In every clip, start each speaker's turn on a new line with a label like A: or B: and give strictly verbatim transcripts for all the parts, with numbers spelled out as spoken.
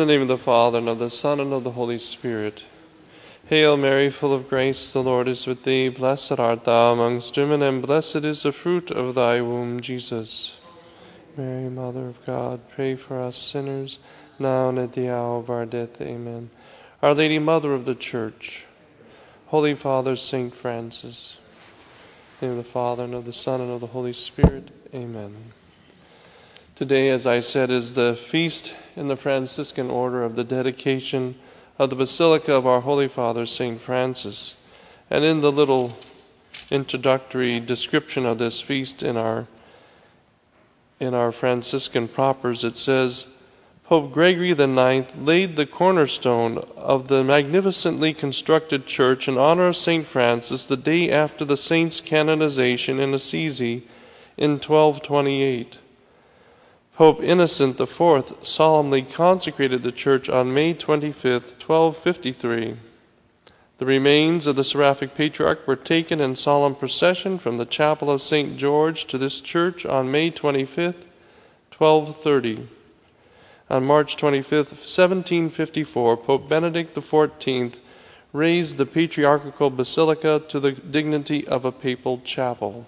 A: name of the Father, and of the Son, and of the Holy Spirit. Hail Mary, full of grace, the Lord is with thee. Blessed art thou amongst women, and blessed is the fruit of thy womb, Jesus. Mary, Mother of God, pray for us sinners, now and at the hour of our death. Amen. Our Lady, Mother of the Church, Holy Father, Saint Francis, in the name of the Father, and of the Son, and of the Holy Spirit. Amen. Today, as I said, is the feast in the Franciscan order of the dedication of the Basilica of our Holy Father, Saint Francis. And in the little introductory description of this feast in our, in our Franciscan propers, it says, Pope Gregory the Ninth laid the cornerstone of the magnificently constructed church in honor of Saint Francis the day after the saint's canonization in Assisi in twelve twenty-eight. Pope Innocent the Fourth solemnly consecrated the church on May twenty-fifth, twelve fifty-three. The remains of the Seraphic Patriarch were taken in solemn procession from the chapel of Saint George to this church on May twenty-fifth, twelve thirty. On March twenty-fifth, seventeen fifty-four, Pope Benedict the Fourteenth raised the patriarchal basilica to the dignity of a papal chapel.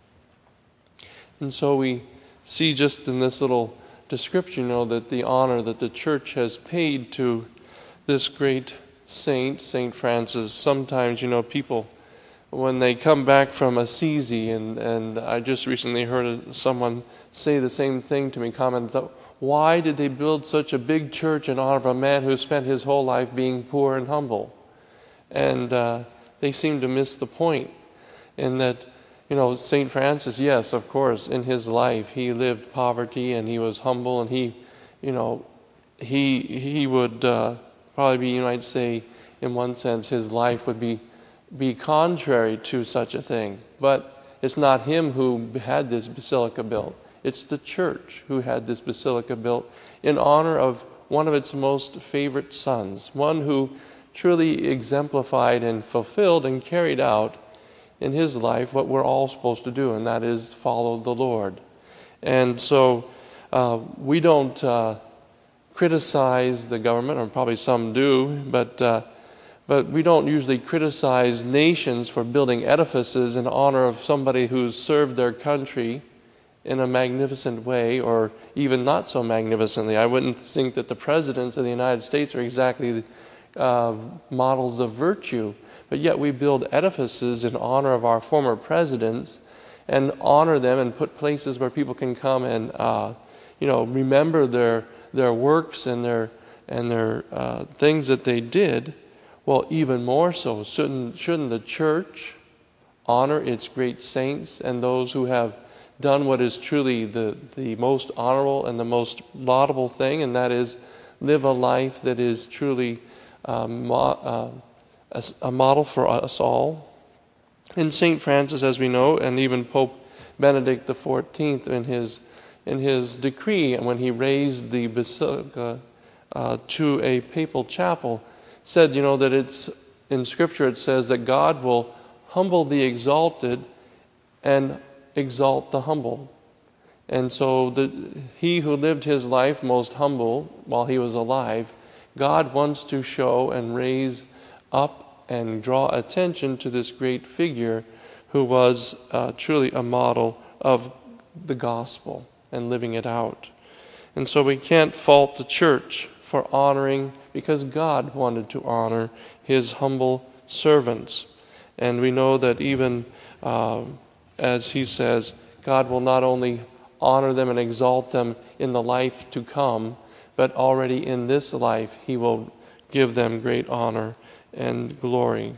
A: And so we see just in this little description, you know, that the honor that the church has paid to this great saint, Saint Francis. Sometimes, you know, people, when they come back from Assisi, and, and I just recently heard someone say the same thing to me, comment, why did they build such a big church in honor of a man who spent his whole life being poor and humble? And uh, they seem to miss the point in that, you know, Saint Francis, yes, of course, in his life he lived poverty and he was humble, and he, you know, he he would uh, probably be, you might say, in one sense, his life would be be contrary to such a thing. But it's not him who had this basilica built. It's the church who had this basilica built in honor of one of its most favorite sons, one who truly exemplified and fulfilled and carried out in his life what we're all supposed to do, and that is follow the Lord. And so uh, we don't uh, criticize the government, or probably some do, but uh, but we don't usually criticize nations for building edifices in honor of somebody who's served their country in a magnificent way, or even not so magnificently. I wouldn't think that the presidents of the United States are exactly uh, models of virtue. But yet we build edifices in honor of our former presidents and honor them and put places where people can come and, uh, you know, remember their their works and their and their uh, things that they did. Well, even more so, shouldn't shouldn't the church honor its great saints and those who have done what is truly the the most honorable and the most laudable thing, and that is live a life that is truly um, uh, a model for us all. And Saint Francis, as we know, and even Pope Benedict the Fourteenth in his in his decree, when he raised the basilica uh, to a papal chapel, said, you know, that it's in Scripture it says that God will humble the exalted and exalt the humble. And so the, he who lived his life most humble while he was alive, God wants to show and raise up and draw attention to this great figure who was uh, truly a model of the gospel and living it out. And so we can't fault the church for honoring, because God wanted to honor his humble servants. And we know that even uh, as he says, God will not only honor them and exalt them in the life to come, but already in this life he will give them great honor and glory.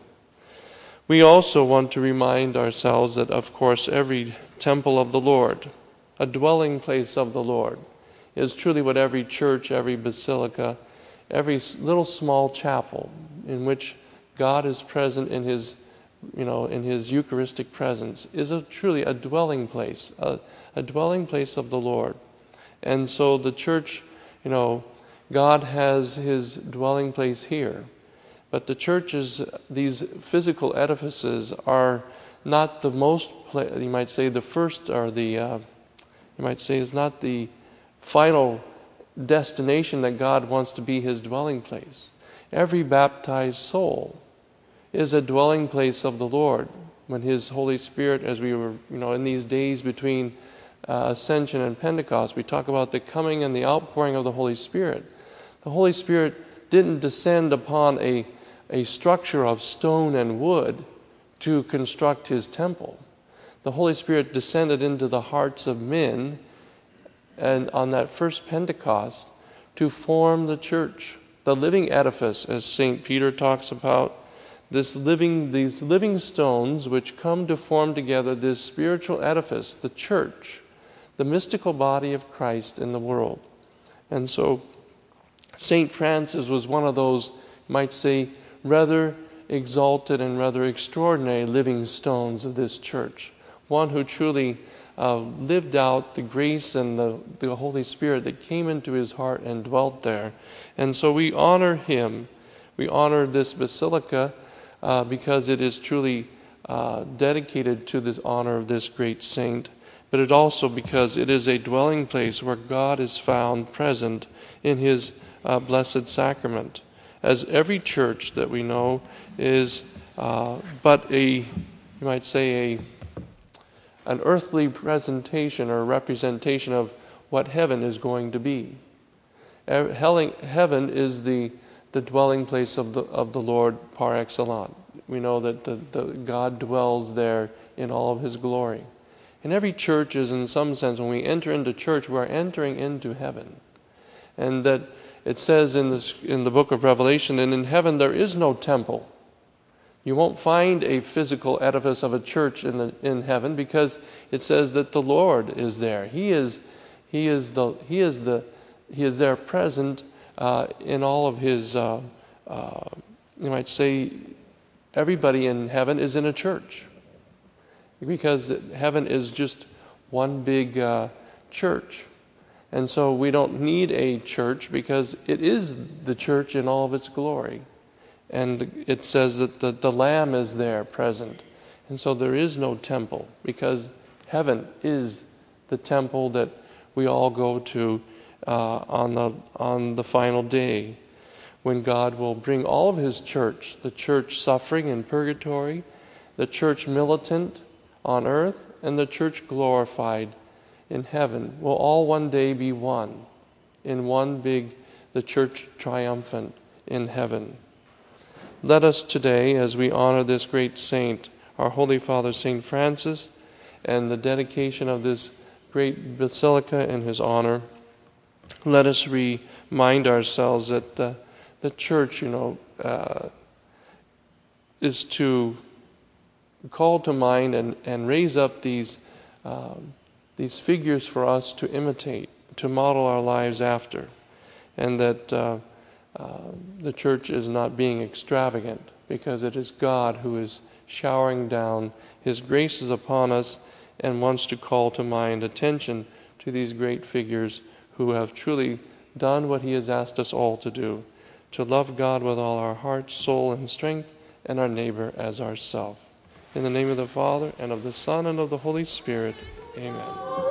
A: We also want to remind ourselves that, of course, every temple of the Lord, a dwelling place of the Lord, is truly what every church, every basilica, every little small chapel in which God is present in his, you know, in his Eucharistic presence is a, truly a dwelling place, a, a dwelling place of the Lord. And so the church, you know, God has his dwelling place here. But the churches, these physical edifices, are not the most, you might say the first, or the, uh, you might say is not the final destination that God wants to be his dwelling place. Every baptized soul is a dwelling place of the Lord when his Holy Spirit, as we were, you know, in these days between uh, Ascension and Pentecost, we talk about the coming and the outpouring of the Holy Spirit. The Holy Spirit didn't descend upon a, a structure of stone and wood to construct his temple. The Holy Spirit descended into the hearts of men and on that first Pentecost to form the church, the living edifice, as Saint Peter talks about, this living, these living stones which come to form together this spiritual edifice, the church, the mystical body of Christ in the world. And so Saint Francis was one of those, you might say, rather exalted and rather extraordinary living stones of this church. One who truly uh, lived out the grace and the, the Holy Spirit that came into his heart and dwelt there. And so we honor him. We honor this basilica uh, because it is truly uh, dedicated to the honor of this great saint. But it also because it is a dwelling place where God is found present in his uh, blessed sacrament. As every church that we know is uh, but a, you might say, a an earthly presentation or representation of what heaven is going to be. Heaven is the, the dwelling place of the of the Lord par excellence. We know that the, the God dwells there in all of his glory. And every church is, in some sense, when we enter into church, we are entering into heaven. And that it says in this in the book of Revelation, and in heaven there is no temple. You won't find a physical edifice of a church in the in heaven, because it says that the Lord is there. He is, he is the he is the he is there present uh, in all of his. Uh, uh, you might say, everybody in heaven is in a church, because heaven is just one big uh, church, and so we don't need a church because it is the church in all of its glory. And it says that the, the Lamb is there present. And so there is no temple, because heaven is the temple that we all go to uh, on the on the final day, when God will bring all of his church, the church suffering in purgatory, the church militant on earth, and the church glorified in heaven, will all one day be one, in one big, the church triumphant in heaven. Let us today, as we honor this great saint, our Holy Father Saint Francis, and the dedication of this great basilica in his honor, let us remind ourselves that the, the church, you know, uh, is to call to mind and, and raise up these, um, these figures for us to imitate, to model our lives after, and that uh, Uh, the church is not being extravagant, because it is God who is showering down his graces upon us and wants to call to mind attention to these great figures who have truly done what he has asked us all to do, to love God with all our heart, soul, and strength, and our neighbor as ourselves. In the name of the Father, and of the Son, and of the Holy Spirit, amen.